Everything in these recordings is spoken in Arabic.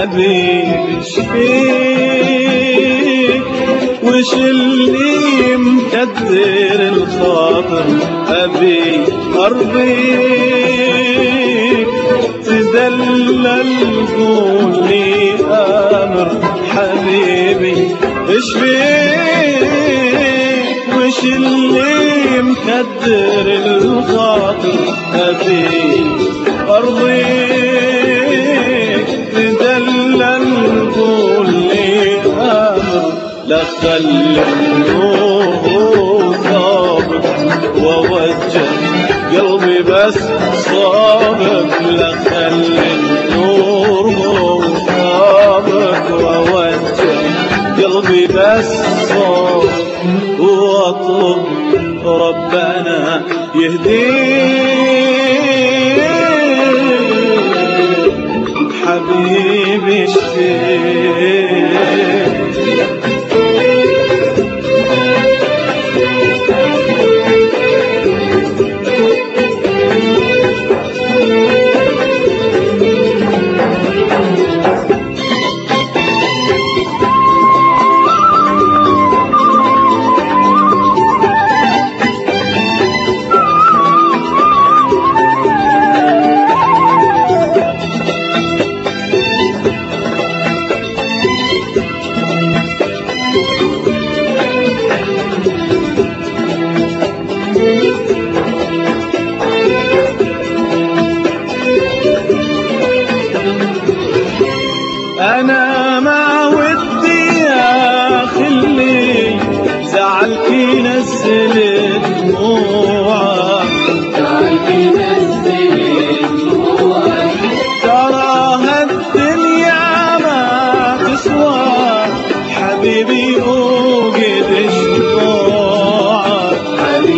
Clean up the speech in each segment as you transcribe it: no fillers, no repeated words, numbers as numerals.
حبيبي شفيك وش اللي مكدر الخاطر أبي أرضيك تدلل قولي أمر حبيبي اشفيك وش اللي مكدر الخاطر أبي أرضيك تدلل قولي أمر لا خلي النور ثابت ووجه قلبي بس صابك لا خلي النور ثابت ووجه قلبي بس صابك واطلب ربنا يهديك حبيبي اشفيك أنا ما ودي يا خلي زعلك ينزل دموعك ترى هالدنيا ما تسوى حبيبي وقد شموعك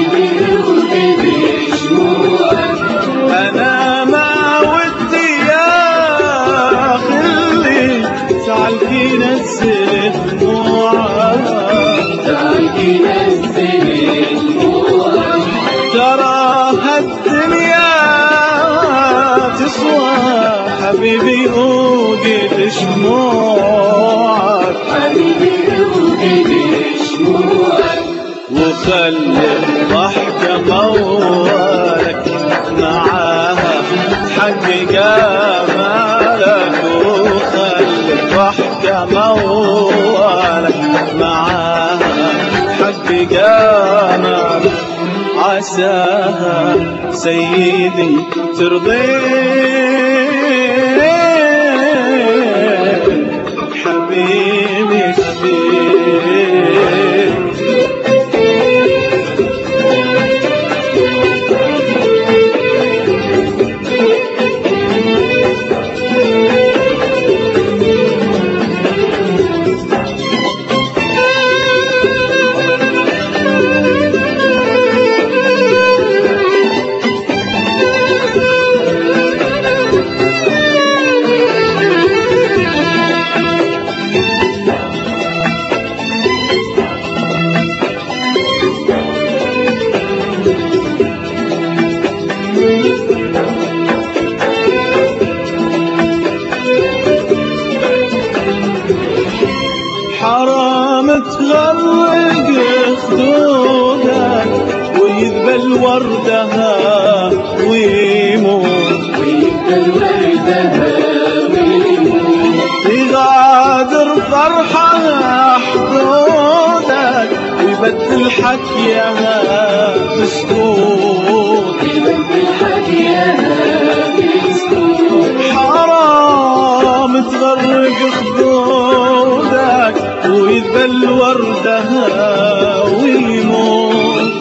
أنا ما ودي يا خلي زعلك ينزل دموعك ترى هالدنيا تسوى حبيبي وقد شموعك وخلي الضحكة موالك معاها تحقق آمالك وخلي الضحكة موالك معاها تحقق آمالك عساها سيدي ترضيك حبيبي اشفيك حرام تغرق خدودك ويذبل وردها ويموت يغادر فرحها حدودك ويبدل حكيها بسكوت حرام تغرق خدودك ويذبل وردها ويموت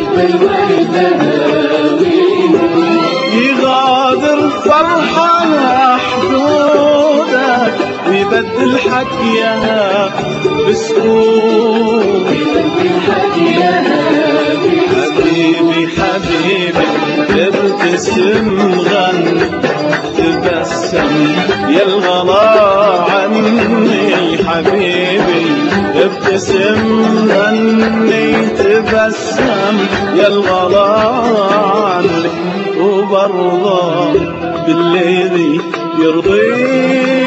يغادر فرحها حدودك ويبدل حكيها بسكوت حبيبي حبيبي ابتسم غني تبسم يا الغلا عني حبيبي ابتسم غني تبسم يا الغلا عني وبرضى بالذي يرضيك